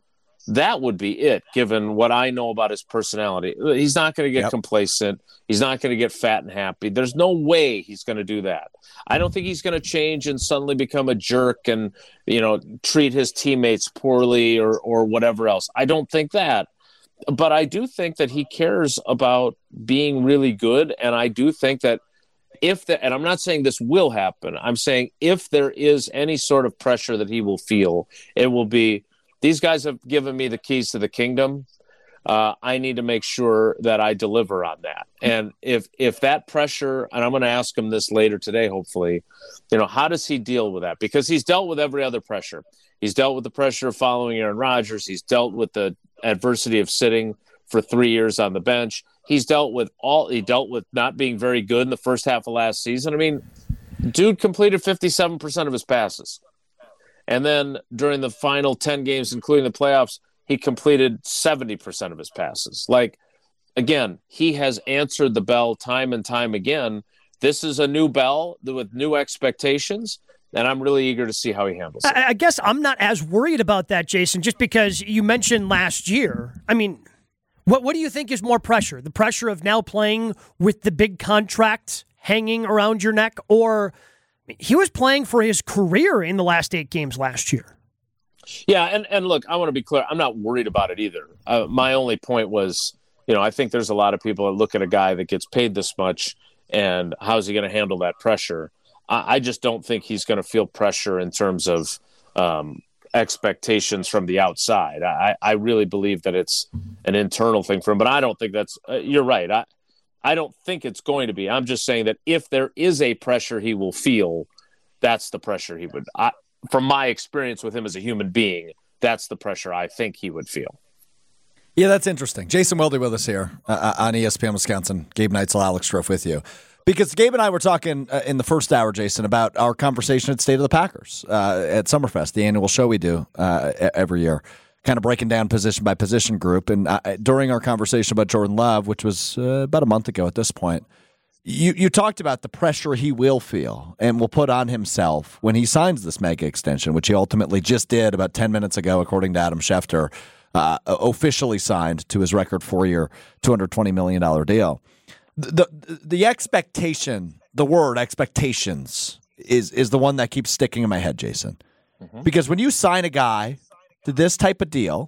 That would be it, given what I know about his personality. He's not going to get Yep. complacent. He's not going to get fat and happy. There's no way he's going to do that. I don't think he's going to change and suddenly become a jerk and, you know, treat his teammates poorly or or whatever else. I don't think that. But I do think that he cares about being really good, and I do think that if the, and I'm not saying this will happen, I'm saying if there is any sort of pressure that he will feel, it will be, these guys have given me the keys to the kingdom. Uh, I need to make sure that I deliver on that. And if if that pressure, and I'm going to ask him this later today, hopefully, you know, how does he deal with that? Because he's dealt with every other pressure. He's dealt with the pressure of following Aaron Rodgers. He's dealt with the adversity of sitting for three years on the bench. He's dealt with all. He dealt with not being very good in the first half of last season. I mean, dude completed fifty-seven percent of his passes. And then during the final ten games, including the playoffs, he completed seventy percent of his passes. Like, again, he has answered the bell time and time again. This is a new bell with new expectations, and I'm really eager to see how he handles it. I, I guess I'm not as worried about that, Jason, just because you mentioned last year. I mean, what what do you think is more pressure? The pressure of now playing with the big contract hanging around your neck, or he was playing for his career in the last eight games last year? Yeah, and, and look, I want to be clear. I'm not worried about it either. Uh, my only point was, you know, I think there's a lot of people that look at a guy that gets paid this much and how's he going to handle that pressure? I, I just don't think he's going to feel pressure in terms of um, expectations from the outside. I, I really believe that it's an internal thing for him, but I don't think that's uh, – you're right. I, I don't think it's going to be. I'm just saying that if there is a pressure he will feel, that's the pressure he would I, – from my experience with him as a human being, that's the pressure I think he would feel. Yeah, that's interesting. Jason Weldy with us here uh, on E S P N Wisconsin. Gabe Neitzel, Alex Strofe with you. Because Gabe and I were talking uh, in the first hour, Jason, about our conversation at State of the Packers uh, at Summerfest, the annual show we do uh, every year, kind of breaking down position by position group. And uh, during our conversation about Jordan Love, which was uh, about a month ago at this point, You you talked about the pressure he will feel and will put on himself when he signs this mega extension, which he ultimately just did about ten minutes ago, according to Adam Schefter, uh, officially signed to his record four-year, two hundred twenty million dollars deal. The, the the expectation, the word expectations, is is the one that keeps sticking in my head, Jason. Mm-hmm. Because when you sign a guy to this type of deal,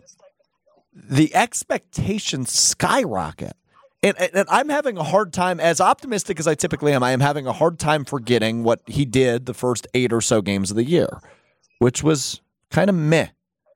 the expectations skyrocket. And, and I'm having a hard time, as optimistic as I typically am, I am having a hard time forgetting what he did the first eight or so games of the year, which was kind of meh.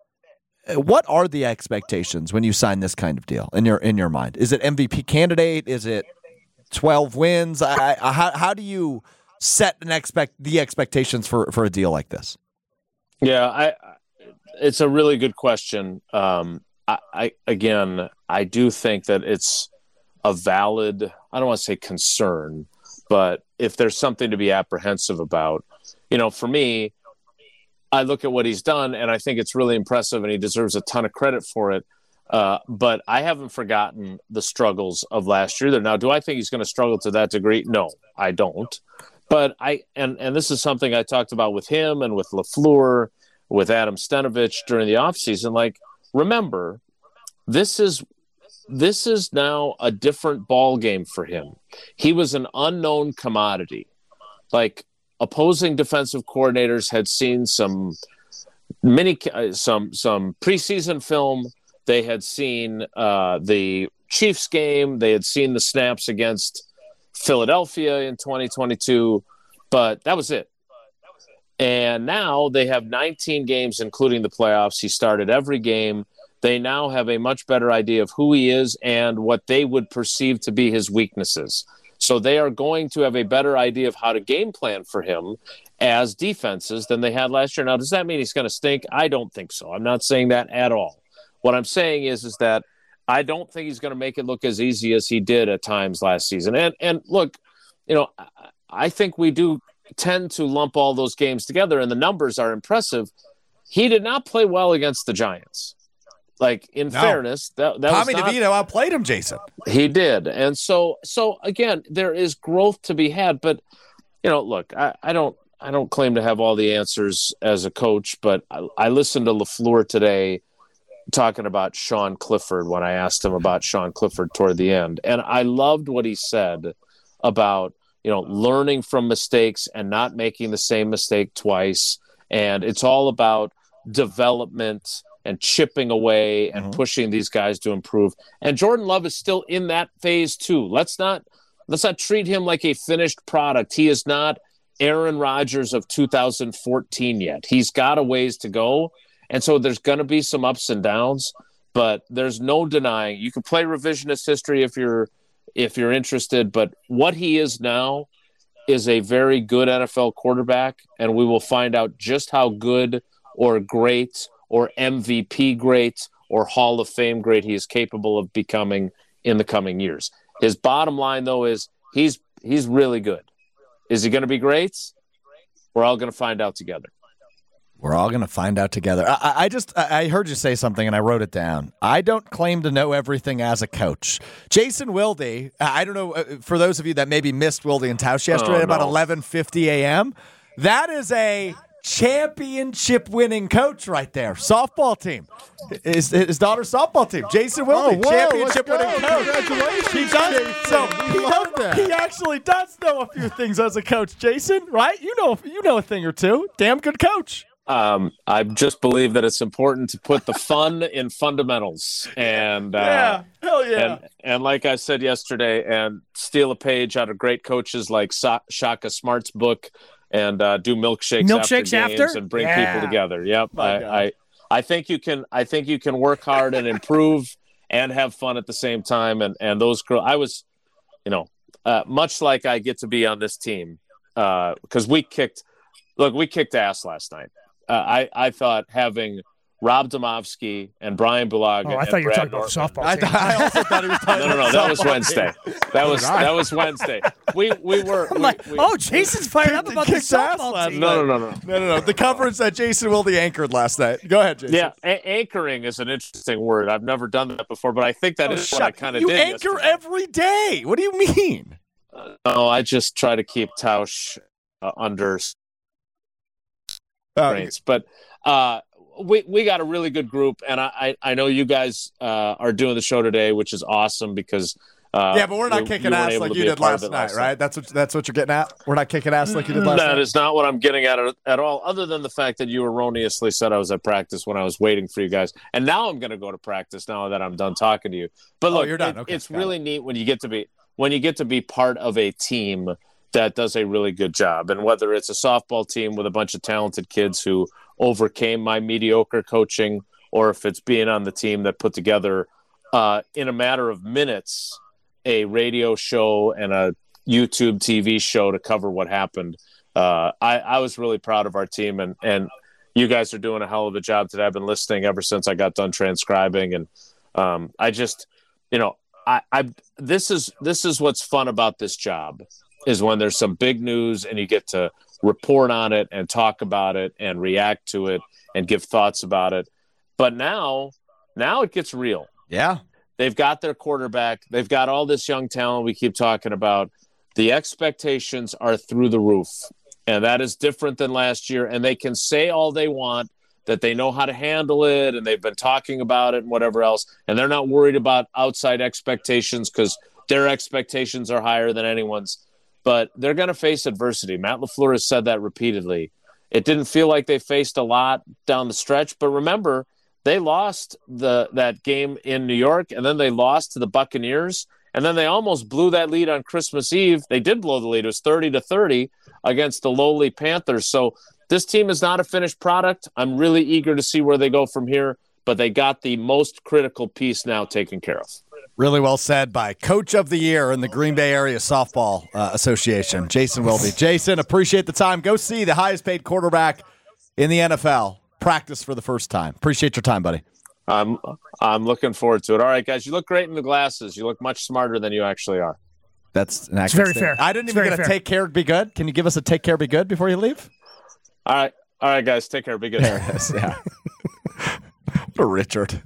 What are the expectations when you sign this kind of deal in your in your mind? Is it M V P candidate? Is it twelve wins? I, I, how how do you set an expect the expectations for, for a deal like this? Yeah, I. It's a really good question. Um, I, I again, I do think that it's a valid, I don't want to say concern, but if there's something to be apprehensive about, you know, for me, I look at what he's done and I think it's really impressive and he deserves a ton of credit for it. Uh, but I haven't forgotten the struggles of last year there. Now, do I think he's going to struggle to that degree? No, I don't. But I, and, and this is something I talked about with him and with LaFleur, with Adam Stenovich during the offseason. Like, remember, this is, This is now a different ball game for him. He was an unknown commodity. Like, opposing defensive coordinators had seen some mini, uh, some some preseason film. They had seen uh, the Chiefs game. They had seen the snaps against Philadelphia in twenty twenty-two, but that was it. And now they have nineteen games, including the playoffs. He started every game. They now have a much better idea of who he is and what they would perceive to be his weaknesses. So they are going to have a better idea of how to game plan for him as defenses than they had last year. Now, does that mean he's going to stink? I don't think so. I'm not saying that at all. What I'm saying is, is that I don't think he's going to make it look as easy as he did at times last season. And, and look, you know, I think we do tend to lump all those games together, and the numbers are impressive. He did not play well against the Giants. Like, in no. fairness, that, that Tommy was not, DeVito outplayed him, Jason. He did. And so, so again, there is growth to be had. But, you know, look, I, I don't I don't claim to have all the answers as a coach, but I, I listened to LaFleur today. talking about Sean Clifford when I asked him about Sean Clifford toward the end. And I loved what he said about, you know, learning from mistakes and not making the same mistake twice. And it's all about development and chipping away and mm-hmm. pushing these guys to improve. And Jordan Love is still in that phase too. Let's not let's not treat him like a finished product. He is not Aaron Rodgers of two thousand fourteen yet. He's got a ways to go. And so there's going to be some ups and downs, but there's no denying. You can play revisionist history if you're if you're interested, but what he is now is a very good N F L quarterback, and we will find out just how good or great or M V P great or Hall of Fame great he is capable of becoming in the coming years. His bottom line, though, is he's he's really good. Is he going to be great? We're all going to find out together. We're all going to find out together. I, I just, I heard you say something and I wrote it down. I don't claim to know everything as a coach. Jason Wilde, I don't know, for those of you that maybe missed Wilde and Tausch yesterday oh, at about no. eleven fifty a.m., that is a championship winning coach right there. Softball team. His, his daughter's softball team. Jason Wilde, oh, championship winning coach. Congratulations. He does, so he, does, that. he actually does know a few things as a coach, Jason, right? You know, you know a thing or two. Damn good coach. Um, I just believe that it's important to put the fun in fundamentals, and uh, yeah, hell yeah. And, and like I said yesterday, and steal a page out of great coaches like Sa- Shaka Smart's book, and uh, do milkshakes, milkshakes after games after? and bring yeah. people together. Yep, I, I I think you can. I think you can work hard and improve and have fun at the same time. And and those girls, I was, you know, uh, much like I get to be on this team because uh, we kicked. Look, we kicked ass last night. Uh, I, I thought having Rob Domofsky and Brian Bulaga. Oh, I thought you were talking about the softball I, team. I also thought he was talking no, no, no. about That was softball Wednesday. team. That was that was Wednesday. We we were. I'm we, like, we, oh, Jason's fired up about the softball team. No, no, no, no, no, no, no. The conference that Jason Wilde anchored last night. Go ahead, Jason. Yeah, a- anchoring is an interesting word. I've never done that before, but I think that oh, is shut. what I kind of did. did. You anchor yesterday. every day. What do you mean? Uh, no, I just try to keep Tausch uh, under uh, reins, but. Uh, We we got a really good group, and I, I, I know you guys uh, are doing the show today, which is awesome because uh, yeah, but we're not you, kicking you ass like you did last night, last right? night. That's what that's what you're getting at. We're not kicking ass like you did last that night. That is not what I'm getting at at all. Other than the fact that you erroneously said I was at practice when I was waiting for you guys, and now I'm going to go to practice now that I'm done talking to you. But look, oh, you're done. It, Okay, it's really it. neat when you get to be when you get to be part of a team that does a really good job, and whether it's a softball team with a bunch of talented kids who overcame my mediocre coaching, or if it's being on the team that put together uh, in a matter of minutes a radio show and a YouTube T V show to cover what happened. Uh, I, I was really proud of our team, and, and you guys are doing a hell of a job today. I've been listening ever since I got done transcribing, and um, I just, you know, I, I this is this is what's fun about this job is when there's some big news and you get to report on it and talk about it and react to it and give thoughts about it. But now, now it gets real. Yeah. They've got their quarterback. They've got all this young talent we keep talking about. The expectations are through the roof, and that is different than last year. And they can say all they want, that they know how to handle it, and they've been talking about it and whatever else, and they're not worried about outside expectations because their expectations are higher than anyone's. But they're going to face adversity. Matt LaFleur has said that repeatedly. It didn't feel like they faced a lot down the stretch, but remember, they lost the that game in New York, and then they lost to the Buccaneers, and then they almost blew that lead on Christmas Eve. They did blow the lead. It was thirty to thirty against the lowly Panthers. So this team is not a finished product. I'm really eager to see where they go from here, but they got the most critical piece now taken care of. Really well said by Coach of the Year in the Green Bay Area Softball uh, Association, Jason Wilde. Jason, appreciate the time. Go see the highest paid quarterback in the N F L practice for the first time. Appreciate your time, buddy. I'm I'm looking forward to it. All right, guys, you look great in the glasses. You look much smarter than you actually are. That's an accurate very statement. fair. I didn't it's even get a take care, be good. Can you give us a take care, be good before you leave? All right. All right, guys, take care, be good. There it is, yeah. What a Richard.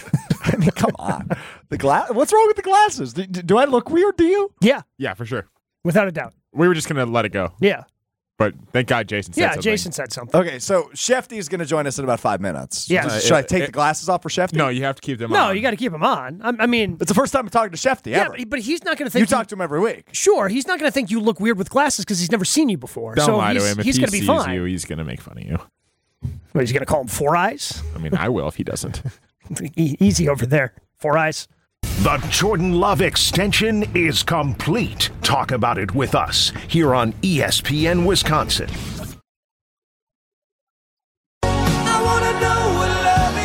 I mean, come on. The glass. What's wrong with the glasses? Do, do I look weird to you? Yeah. Yeah, for sure. Without a doubt. We were just going to let it go. Yeah. But thank God Jason said yeah, something. Jason said something. Okay, so Shefty is going to join us in about five minutes. Yeah. Should Uh, I it- take it- the glasses off for Shefty? No, you have to keep them No, on. you got to keep him on. I, I mean, It's the first time I'm talking to Shefty yeah, ever. but, but he's not going to think You talk to him every week. Sure, he's not going to think you look weird with glasses because he's never seen you before. Don't so lie he's, to him. If he's he going to be sees fine. you, he's going to make fun of you. What, he's going to call him Four Eyes? I mean, I will if he doesn't. E- Easy over there. Four Eyes. The Jordan Love extension is complete. Talk about it with us here on E S P N Wisconsin. I wanna know what love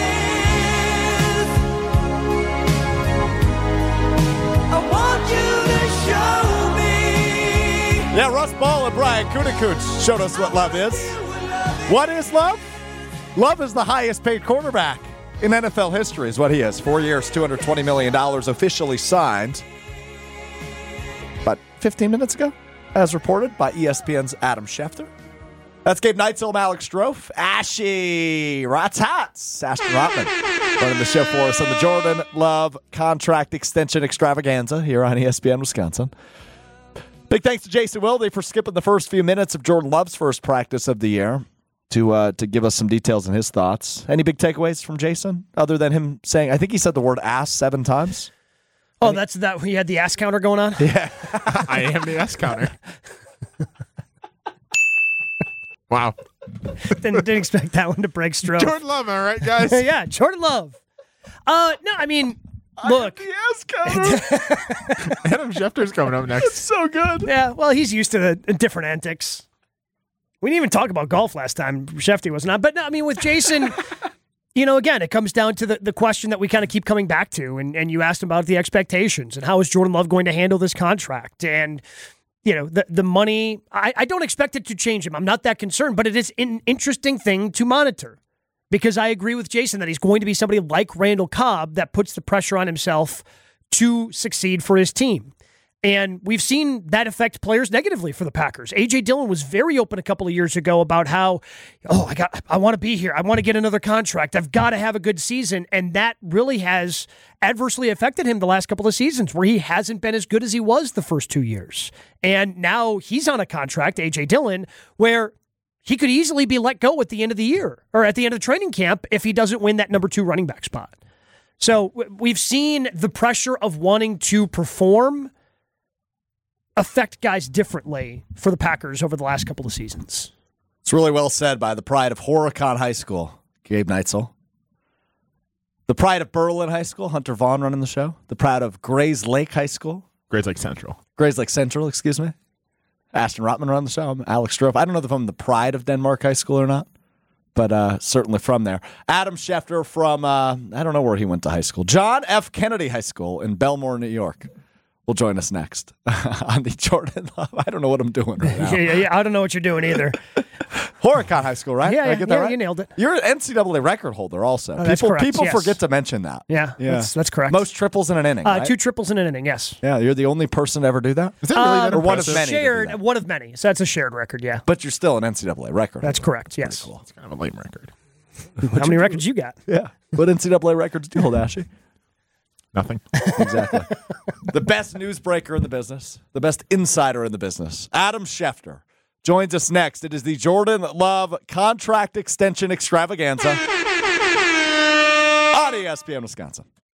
is. I want you to show me. Yeah, Russ Ball and Brian Kunikooch showed us what love is. What is love? Love is the highest paid quarterback in N F L history is what he is. Four years, two hundred twenty million dollars officially signed. About fifteen minutes ago, as reported by E S P N's Adam Schefter. That's Gabe Neitzel, Alex Strofe, Ashy Ratats, Ashton Rotman running the show for us on the Jordan Love contract extension extravaganza here on E S P N Wisconsin. Big thanks to Jason Wilde for skipping the first few minutes of Jordan Love's first practice of the year to uh, to give us some details and his thoughts. Any big takeaways from Jason other than him saying, I think he said the word ass seven times? Oh, that's that. He had the ass counter going on? Yeah. I am the S counter. Wow. didn't, didn't expect that one to break Stroh. Jordan Love, all right, guys? yeah, Jordan Love. Uh, no, I mean, look. Yes, counter. Adam Schefter's coming up next. So good. Yeah, well, he's used to the different antics. We didn't even talk about golf last time. Shefty was not. But no, I mean, with Jason, you know, again, it comes down to the, the question that we kind of keep coming back to. And, and you asked about the expectations and how is Jordan Love going to handle this contract? And, you know, the, the money, I, I don't expect it to change him. I'm not that concerned, but it is an interesting thing to monitor because I agree with Jason that he's going to be somebody like Randall Cobb that puts the pressure on himself to succeed for his team. And we've seen that affect players negatively for the Packers. A J Dillon was very open a couple of years ago about how, oh, I got, I want to be here. I want to get another contract. I've got to have a good season. And that really has adversely affected him the last couple of seasons where he hasn't been as good as he was the first two years. And now he's on a contract, A J Dillon, where he could easily be let go at the end of the year or at the end of training camp if he doesn't win that number two running back spot. So we've seen the pressure of wanting to perform affect guys differently for the Packers over the last couple of seasons. It's really well said by the pride of Horicon High School, Gabe Neitzel. The pride of Berlin High School, Hunter Vaughn running the show. The pride of Grays Lake High School. Grays Lake Central. Grays Lake Central, excuse me. Ashton Rotman running the show. I'm Alex Strofe. I don't know if I'm the pride of Denmark High School or not, but uh, certainly from there. Adam Schefter from, uh, I don't know where he went to high school. John F. Kennedy High School in Belmore, New York. Will join us next on the Jordan Love. I don't know what I'm doing right now. Yeah, yeah, yeah. I don't know what you're doing either. Horicon High School, right? Yeah, Did I yeah, get that yeah, right? you nailed it. You're an N C double A record holder also. Oh, that's people correct, people yes. forget to mention that. Yeah, Yeah. That's, that's correct. Most triples in an inning, uh, right? Two triples in an inning, yes. Yeah, you're the only person to ever do that? Is that really Uh, that or one of impressive? many to do Shared, that? one of many. So that's a shared record, yeah. But you're still an N C double A record That's holder. correct, yes. Cool. It's kind of a lame record. How many records you got? Yeah. What N C double A records do you hold, Ashy? Nothing. Exactly. The best newsbreaker in the business, the best insider in the business, Adam Schefter, joins us next. It is the Jordan Love contract extension extravaganza on E S P N Wisconsin.